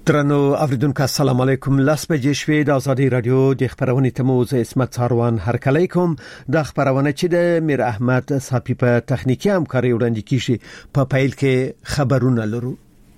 درنو اوریدونکو السلام علیکم. لاس بجې شوې د ازادي رادیو د خبرونې تموز اسمت څاروان هر کلیکم د خبرونه چې د میر احمد صاحب په تخنیکی همکاري وړاندې کیږي په پایل کې خبرونه لرو.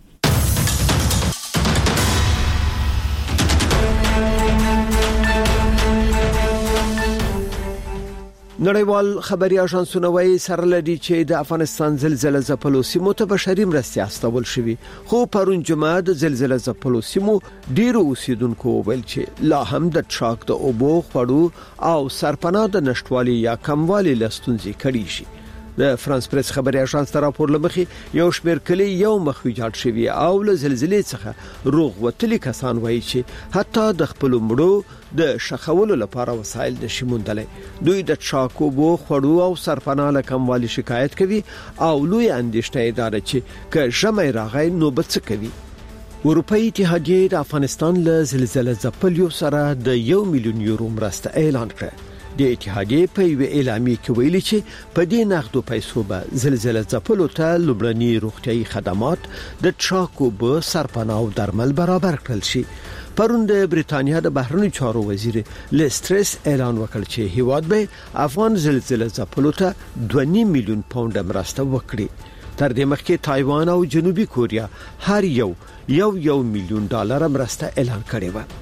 نړیوال خبري اژانسونه وايي سره لدی چې د افغانستان زلزلې ځپلو سیمو ته بشري مرستې استول شوې، خو پرون جمعه د زلزلې ځپلو سیمو ډیرو اوسیدونکو ویل چې لا هم د ټراک د اوبو خړو او سرپناه د نشټوالي یا کموالي لستونځي کړي شي. د فرانس پریس خبري اژانس ته راپور لمخي یو شمېر کلی یو مخ ویجاړ شوی او له زلزلې څخه روغ وتلي کسان وایي چې حتی د خپل مړو د شخولو لپاره وسایل نشي موندلې. دوی د ټراک اوبو خړو او سرپناه له کموالي شکایت کوي او لوی اندېښنه دار چې که ژمي راغی نو به څه کوي. اروپאי اتحادیه د افغانستان له زلزلې ځپلو سره د 1 میلیون یورو مرسته اعلان کړه. د اتحادیه په یو اعلامیه کې ویلي چې په دې نغدو پیسو به زلزلې ځپلو ته لومړني روغتيایي خدمات د ټراک اوبو سرپناه او درمل برابر کړل شي. پرون د بریتانیا د بهرنی چارو وزیر لیسترس اعلان وکړ چې هیواد به افغان زلزلې ځپلو ته 2.5 میلیون پاونډ مرسته وکړي. تر دې مخکې تایوان او جنوبي کوریا هر یو میلیون ډالر مرسته اعلان کړې و.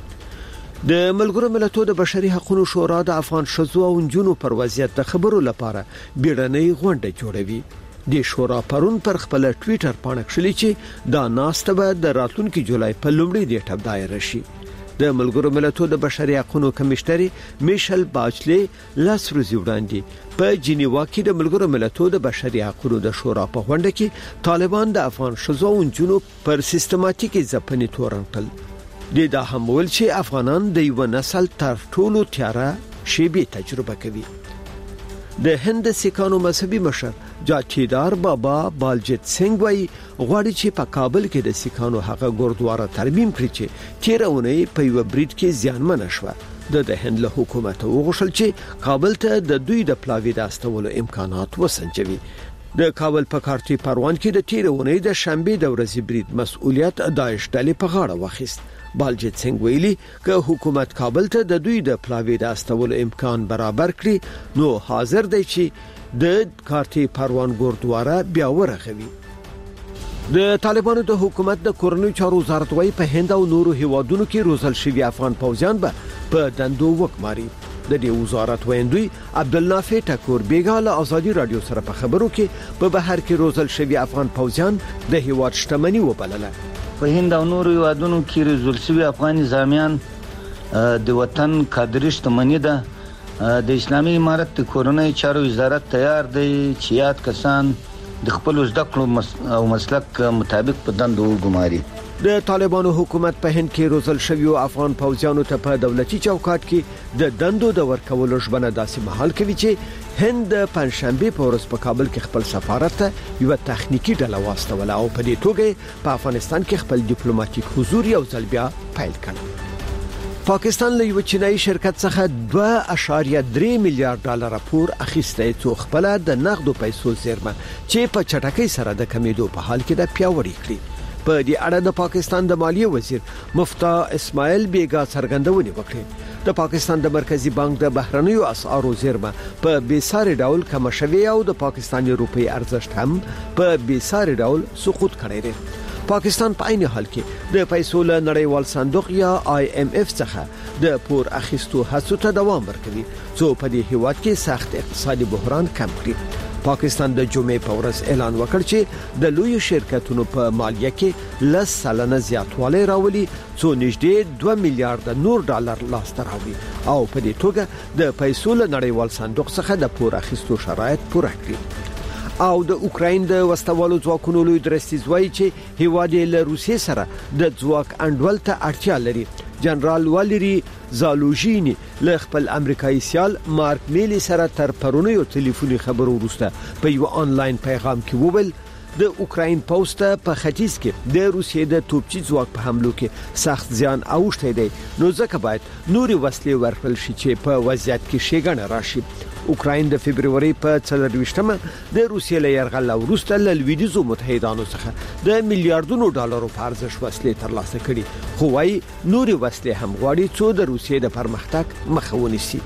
د ملګرو ملتونو د بشري حقوقو شورا د افغان شذو او جنونو پر وضعیت د خبرو لپاره بیړنۍ غونډه جوړوي. د شورا پرون پر خپل ټوئیټر باندې کړلي چې دا ناسته به د راتلونکي جولای په لومړي نیټه دایر شي. د ملګرو ملتونو د بشري حقوقو کمشنر میشل باچلی لاس ورځې وړاندې په جنیوا کې د ملګرو ملتونو د بشري حقوقو د شورا په غونډه کې طالبان د افغان شذو او جنونو پر سیستماتیکي ځپنې تورن کړل. دا هم ول چې افغانان د یو نسل تر ټولو تیاره شیبي تجربه کوي. د هند سیکانو مذهبي مشر جاتیدار بابا بالجیت سنگ وای غواړي چې په کابل کې د سیکانو هغه ګوردواره ترمیم کړي چې تیرونه په یو بریټ کې زیانمن شوه. د هند له حکومت وغوښتل چې کابل ته د دوی د پلاوی د استولو امکانات وسنجوي. د کابل په کارتي پروان کې د تیرونه د شنبه د ورځې بریټ مسؤلیت داعش ډلې په غاړه واخیست. بالجیت سنگ ویلي که حکومت کابل ته د دوی د پلاوی د استولو امکان برابر کړي نو حاضر دی چې د کارتي پروان ګوردواره بیا ورغوي. د طالبانو د حکومت د کورنۍ چارو وزارت وايي په هند او نورو هیوادونو کې روزل شوی افغان پوځیان به په دندو وکماري. د دې وزارت ویندوی عبدالنافع ټکور بیګاله ازادي رادیو سره په خبرو کې په بهر کې روزل شوی افغان پوځیان د هیواد شتمنۍ وبلله. په هند او نورو هیوادونو کې روزل شوی افغاني زلمیان د وطن کادري شتمنۍ ده. د اسلامي امارت د کورنۍ چارو وزارت تیار دی چې یاد کسان د خپل زده کړو او مسلک مطابق په دندو وګماري. د طالبانو حکومت په هند کې روزل شوی افغان پوځیانو ته په دولتي چوکاټ کې د دندو د ورکولو ژبنه داسې محل کوي چې هند د پنځشنبه په ورځ په کابل کې خپل سفارت ته یو تخنیکی ډله واستوله او په دې توګه په افغانستان کې خپل ډیپلوماټیک حضور یو ځل بیا پیل کړ. پاکستان له یو چینایي شرکت څخه 2.3 میلیارډ ډالر پور اخیسته چې خپل د نقدو پیسو زیرمه چې په چټکۍ سره د کمیدو په حال کې د پیاوړی کړی. په دې اړه د پاکستان د مالیې وزیر مفتاح اسماعیل بیگا څرګندونې وکړې. د پاکستان د مرکزی بانک د بهرنیو اسعارو زیرمه په بیساري ډول کم شوی او د پاکستاني روپی ارزښت هم په بیساري ډول سقوط کړی دی. پاکستان په عین حال کې د پیسو له نړیوال صندوق یا IMF څخه د پور اخیستو هڅو ته دوام ورکوي څو په دې هیواد کې سخت اقتصادي بحران کم کړي. پاکستان د جمعې په ورځ اعلان وکړ چې د لوی شرکتونو په مالیه کې 10% زیاتوالی راولي څو نږدې 2 میلیارډ نور ډالر لاسته راوړي او په دې توګه د پیسو له نړیوال صندوق څخه د پور اخیستو شرایط پوره کړي. او د اوکراین د وسوالو ځواکونو لوی درستیز وایي چې هیواد له روسیې سره د ځواک انډول ته اړتیا لري. جنرال والری زالوژینی له خپل امریکایي سیال مارک میلی سره تر پرونیو ټلیفوني خبرو وروسته په یو آنلاین پیغام کې وویل د اوکراین پوځ ته په ختیځ کې د روسیې د توپچي ځواک په حملو کې سخت زیان اوښتی دی، نو ځکه باید نوري وسلې ورکړل شي چې په وضعیت کې ښېګڼه راشي. اوکراین د فبرवरी په 24مه د روسیې له یرغل وروسته له لویدیځو متحدانو څخه د میلیارډونو ډالرو په ارزښت وسلې ترلاسه کړي، خو وايي نوري وسلې هم غواړي څو د روسیې د پرمختګ مخه ونیسي.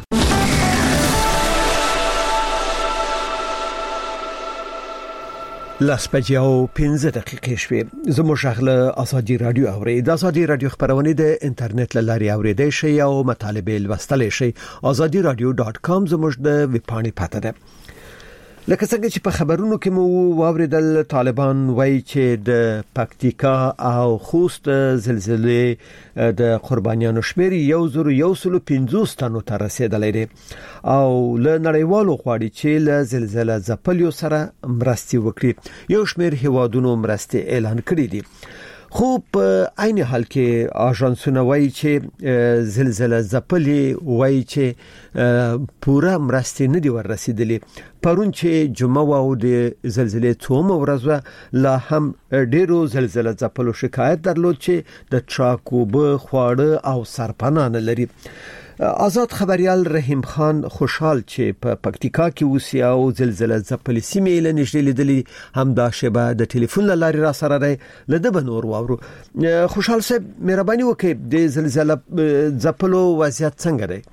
لاس بجاو 15 دقیقې شوې. زموږ شغله ازادي رادیو اوري. د ازادي رادیو خبرونه د انټرنیټ لاري اوریدای شئ او مطالبه لوستلای شئ. azadiradio.com زموږ د ویب پاڼې پته ده. لکه څنګه چې په خبرونو کې مو واوریدل، طالبان وایي چې د پکتیکا او خوست زلزلې د قربانیانو شمیر 1150 تنو ته رسیدلی دی او له نړیوالو غواړي چې له زلزلې ځپلیو سره مرستې وکړي. یو شمیر هیوادونو مرستې اعلان کړې دي، خو په عین حال کې اژانسونه وایي چې زلزلې ځپلې وایي چې پوره مرستې نه دی ورسېدلې. پرون چې جمعه او د زلزلې څومره ورځ لا هم ډیرو زلزلې ځپلو شکایت درلود چې د چاکوبه خواړه او سرپناه لري. آزاد خبريال رحیم خان خوشحال چې په پکتیکا کې اوسي او زلزلې ځپلې سیمې له نږدې لیدلې هم دا شبه د ټلیفون لاري را سره دی. لده بنور واورو. خوشحال صاحب مهرباني وکړئ، د زلزلې ځپلو وضعیت څنګه دی؟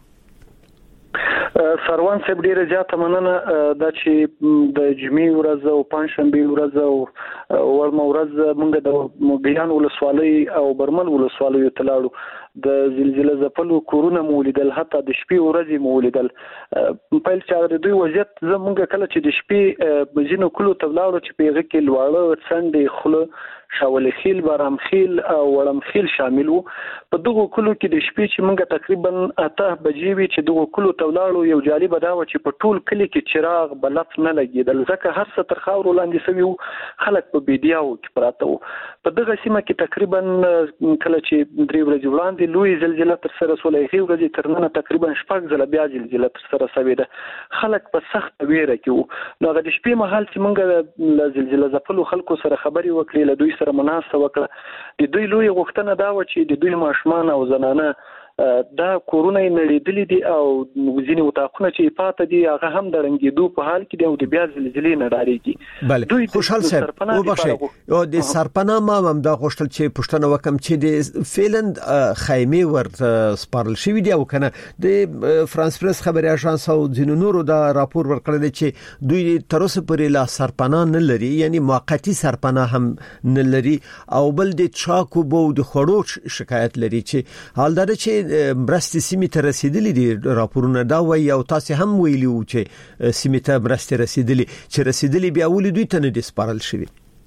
سروان صاحب ډیره زیاته مننه دا چې د جمعې ورځ او پنځشنبه ورځ او ورمه ورځ موږ د ګیان ولسوالۍ او برمل ولسوالۍ ته لاړو. د زلزلې ځپلو کورونه مولیدل، حتی د شپې ورځې مولیدل. په لچاره د دوی وضعیت زمونږ کله چې د شپې بزینو کلو ته لاړو چې پیغه کې لواړه څنډې خوله شاولې خیل، بارام خیل او وړم خیل شامل وو. په دغه کلو کې د شپې چې موږ تقریبا 8 بجې وی چې دغه کلو ته لاړو، یو جالب دا و چې په ټول کلی کې چراغ بلف نه لګیدل، ځکه هر څه تر خاورو لاندې سوي وو، خلک په بیډیاو کې پراته وو. په دغه سیمه کې تقریبا کله چې 3 ورځې وړاندې لوی زلزلہ تر سره سولې هي ورځې تر نن تقریبا 6 ځله بیا زلزلہ تر سره شوې ده. خلک په سخت ویره کې وو. نو د شپې مهال چې موږ له زلزلې ځپلو خلکو سره خبري وکړې، له دوی سره مناسبه وکړه. د دوی لوی غوښتنه دا و چې د دوی ماشومان او زنانه دا کورونه نړیدلې دي او ځینې وطاقونه چې پاتې دي هغه هم د رنګېدو په حال کې دي او د بیا زلزلې نه ډارېږي. دوی خوشحال صاحب وبخښئ او د سرپناه ما هم دا غوښتل چې پښتنه وکم چې د فیلند خیمه ورته سپارل شوې دي او کنه د فرانس پریس خبري اژانس او ځینو نورو دا راپور ورکړل چې دوی تر اوسه پورې لا سرپناه نه لري، یعنی موقتی سرپناه هم نه لري او بل د چاکوبو د خړوچ شکایت لري چې حال دا چې مرستې سیمې ته رسیدلې دي. راپورونه دا وایي او تاسو هم ویلي وو چې سیمې ته مرستې رسیدلې بیا ولې دوی ته نه دي سپارل شوي؟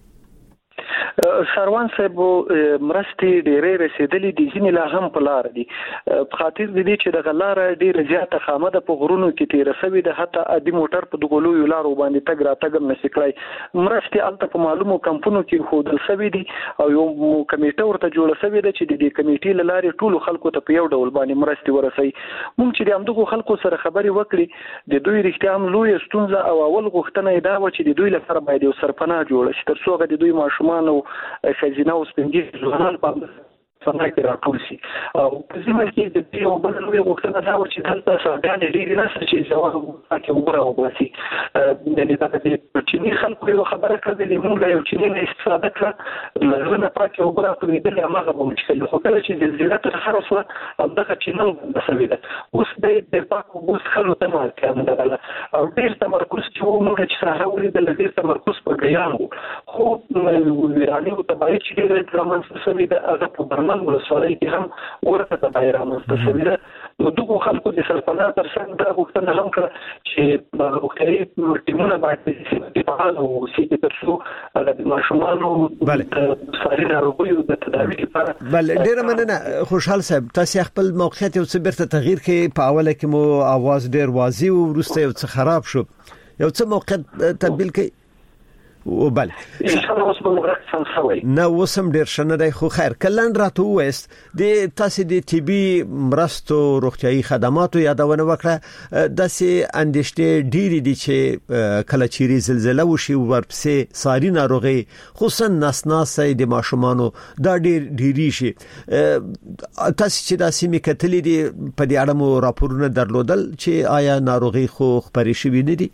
سروان صاحب مرستې ډېرې رسیدلې دي، ځینې لا هم په لار دي. په خاطر دې چې د غلار ډېر زیاته خامده په غرونو کې تیر شوی د حتی ادي موټر په دغه لوی لارو باندې تګ را تګ نشي کړای. مرستې الته په معلومو کمپونو کې خودل شوی دي او یو کمیټه ورته جوړه شوی ده چې د کمیټې لارې ټول خلکو ته په یو ډول باندې مرستې ورسي. مونږ چې د همدغه خلکو سره خبري وکړي، د دوی رښتیا هم لوی ستونزه او اول غوښتنه دا و چې د دوی لپاره باید یو سرپناه جوړ شي تر څو د دوی ماشومان او خزینه او سپنجي ځوانان په څنګه کې راټول شي. او په ځینو کې د دې او بل لوی غوښتنه دا و چې دلته څنګه ډېری نه چې ځواب کې وګړه وباسي. د دې د چینی خلکو یو خبره کړې موږ یو چینی نه استفاده کړه، نه پاتې وګړه په دې هغه به مشکل خو کله چې د زیات سره سره دغه چینل بسوي ده. اوس د پاک اوس خلکو ته مارکه ده او ډېر تمرکز چې موږ چې سره ولې د ډېر تمرکز په ګیانو خو ویرانی او تبعی چې د درمن سره ده هغه په برنامه ولسوالۍ کې هم ورته تبعیر رامنځته ده. نو دغه خلکو د سرپناه تر څنګ دا غوښتنه هم کړه چې روغتیايي ټیمونه باید فعال اوسي تر څو د ماشومانو د ساري ناروغیو د تداوي لپاره. بل ډېر مننه خوشحال صاحب، تاسو خپل موقعیت یو څه بیرته تغییر کړئ. په اوله کې مو आवाज ډېر واضح او وروسته یو څه خراب شو، یو څه موقعیت تبدیل کړئ. وبل ان شاء الله اوس به مرګ څنګه نه وسم ډیر شنه دی خو خیر کلن راته وست د تاسو د ټي بي مرستو روغتيایي خدماتو یادونه وکړه د سي اندشته ډيري دي چې کله چيري زلزلہ وشي ورپسې ساري ناروغي خصوصا نسناسه د ماشومانو دا ډيري شي تاسو چې د سیمې کتلې دي په دې اړه مو راپورونه درلودل چې آیا ناروغي خو خبرې شوې نه دي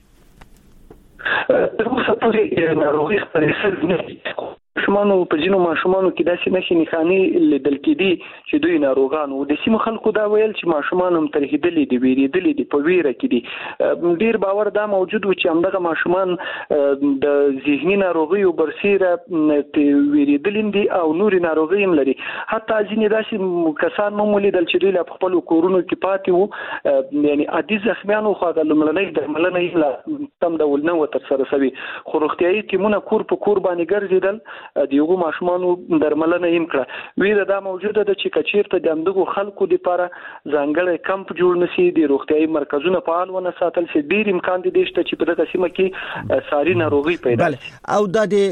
تر اوسه پورې ناروغي خبرې شوې نه دي ماشومان په جنو ماشومانو کې داسې نشي نښاني لیدل کېدي چې دوی ناروغان وو د سیمو خلکو دا ویل چې ماشومان هم ترهیدلې دي ویریدلې دي په ویره کې دي ډیر باور دا موجود و چې همدغه ماشومان د ذهني ناروغیو برسیره ویریدلې دي او نور ناروغي هم لري حتی ځینې داسې کسان مو لیدل چې دوی له خپل کورونو کې پاتې وو یعنی عادي زخمیانو خو د لمړنۍ درملنه یې تم ډول نه وتر سره سوي خو روغتيایي ټیمونه کور په کور باندې ګرځیدل دیغه ماشومانو درملنه هم کړه ویره دا موجوده ده چې کچیرته د اندغو خلکو لپاره ځانګړی کمپ جوړ نشي د روغتيایي مرکزونه فعال ونه ساتل شي ډیر امکان دي چې په دغه سیمه کې ساري ناروغي پیدا او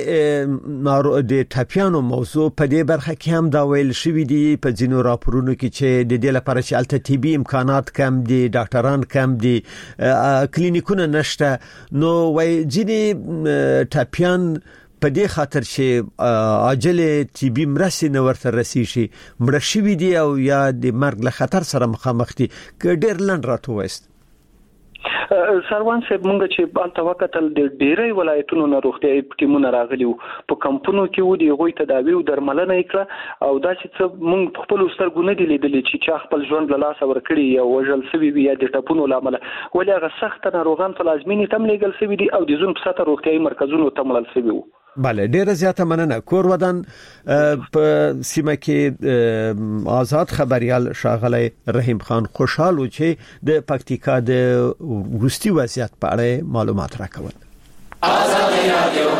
د ټاپیانو موضوع په دې برخه کې هم دا ویل شوی دی په ځینو راپورونو کې چې د دې لپاره چې الته طبي امکانات کم دي ډاکټران کم دي کلینیکونه نشته نو وای ځینې ټاپیان په دې خاطر چې عاجل ټي بي مرسي نو ورته رسي شي مړ شي دي او یا د مرګ له خطر سره مخامخ دي ک ډیر لند راته وست سروان صاحب مونږ چې الته وکتل د ډیرې ولایتونو نه روغتيایي ټیمونه راغلي په کمپونو کې و دي غوي تداوی او درملنه وکړه او دا چې مونږ خپل سترګو نه دي لیدلې چې خپل ژوند له لاس ورکړي یا وژل سوي یا د ټپونو لامل ولې هغه سخت ناروغان په لازمي تم لګل سوي دي او د زون په ساته روغتيایي مرکزونو تملل سوي وو بله ډیره زیاته مننه کور ودان په سیمه کې آزاد خبريال شاغلی رحیم خان خوشاله چې د پکتیکا د وروستي وضعیت په اړه معلومات راکول آزاد رادیو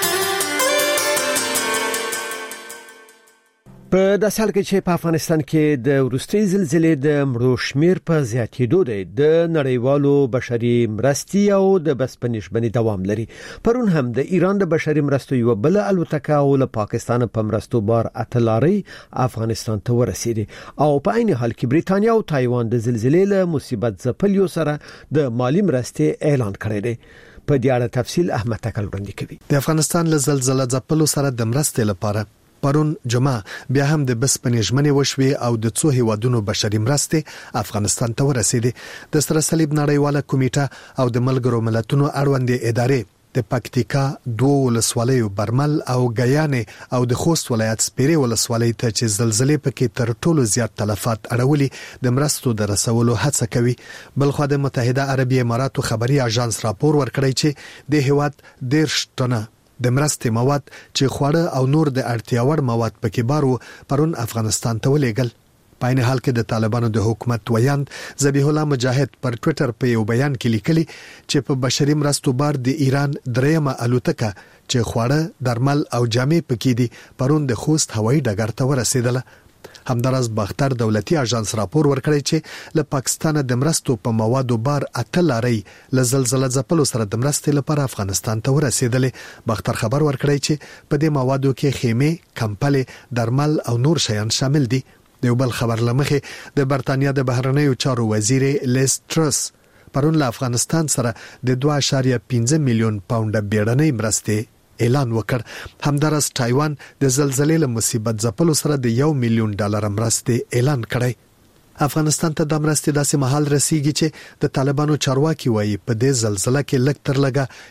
په داسې حال کې چې په افغانستان کې د وروستي زلزلې د مړو شمیر په زیاتېدو دی د نړیوالو بشري مرستي او د بسپنیشبني دوام لري پرون هم د ایران د بشري مرستو یو بل الوتکه او له پاکستان په مرستو بار اتلاري افغانستان ته ورسېدي او په عین حال کې بریټانیا او تایوان د زلزلې له مصیبت ځپلیو سره د مالی مرستي اعلان کړی دی په دې اړه تفصیل احمد تکل وړاندې کوي د افغانستان له زلزلې ځپلو سره د مرستې لپاره پرون جمعه بیا هم د بسپنیژمنې وشوي او د څو هیوادونو بشري مرستې افغانستان ته ورسېدې د سره صلیب نړیواله کمیټه او د ملګرو ملتونو اړوندې ادارې د پکتیکا دوه ولسوالیو برمل او غیانې او د خوست ولایت سپیري ولسوالۍ ته چې زلزلې پکې تر ټولو زیات تلفات اړولي د مرستو د رسولو هڅه کوي بلخو د متحده عربی اماراتو خبري اژانس راپور ورکړی چې د هیواد 10 ټنه د مرستې مواد چې خواړه او نور د اړتیا وړ مواد پکې بارو پرون افغانستان ته ولېګل په عین حال کې د طالبانو د حکومت ویاند ذبیح الله مجاهد پر ټوئیټر په یو بیان کې لیکلي چې په بشري مرستو بار د ایران دریمه الوتکه چې خواړه درمل او جامې پکې دي پرون د خوست هوایي ډګر ته ورسېدله همدارس باختر دولتي اژانس راپور ورکړی چې له پاکستان د مرستو په موادو بار اتلاري له زلزلې ځپلو سره د مرستې لپاره افغانستان ته ورسېدلې باختر خبر ورکړی چې په دې موادو کې خیمه کمپلې درمل او نور شیان شامل دي د یو بل خبر لمخې د برتانیا د بهرنیو چارو وزیر لیز ټرس پرون له افغانستان سره د 2.15 میلیون پاونډ بیړنۍ مرستې اعلان وکړ همدارس تایوان د زلزلې له مصیبت ځپلو سره د $1 میلیون مرستې اعلان کړی افغانستان ته د مرستې داسې مهال رسیږي چې د طالبانو چارواکي وایي په دې زلزلہ کې لږ تر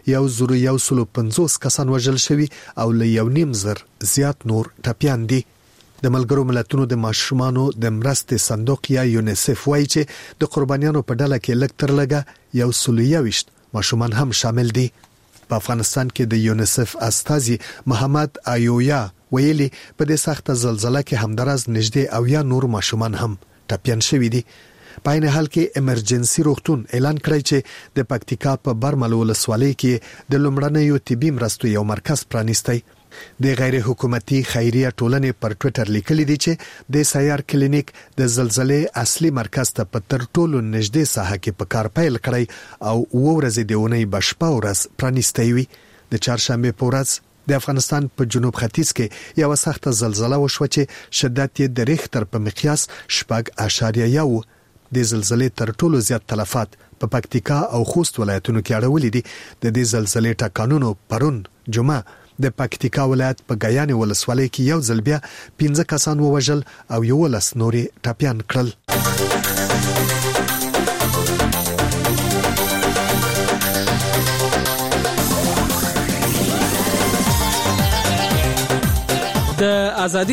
لږه 150 کسان وژل شوي او له 1.5 زیات نور ټپیان دي د ملګرو ملتونو د ماشومانو د مرستې صندوق یا یونیسف وایي چې د قربانیانو په ډله کې لږ تر لږه 120 ماشومان هم شامل دي په افغانستان کې د یونیسف استازي محمد ایویا ویلي په دې سخت زلزلہ کې همدارس نږدې او یا نور ماشومان هم ټپیان شوي دي په عین حال کې امرجنسي روغتون اعلان کړی چې د پکتیکا په برمل ولسوالۍ کې د لومړنیو طبي مرستو یو مرکز پرانیستی د غیر حکومتي خیریه ټولنې پر ټوئیټر لیکلي دي چې د سیار کلینیک د زلزلې اصلي مرکز ته په تر ټولو نږدې ساحه کې په کار پیل کړی او ورځې دیونی بشپا ورځ پرانیستی وي د چهارشنبه په ورځ د افغانستان په جنوب ختیځ کې یو سخت زلزلہ وشوه چې شدت یې د ریختر په مقیاس 4.1 د زلزلې تر ټولو زیات تلفات په پکتیکا او خوست ولایتونو کې اړولې دي. د دې زلزلې ټکانونو پرون جمعه د پکتیکا ولایت په غیانې ولسوالۍ کې یو ځل بیا 15 کسان ووژل او 11 نورې ټپيان کړل. د ازادي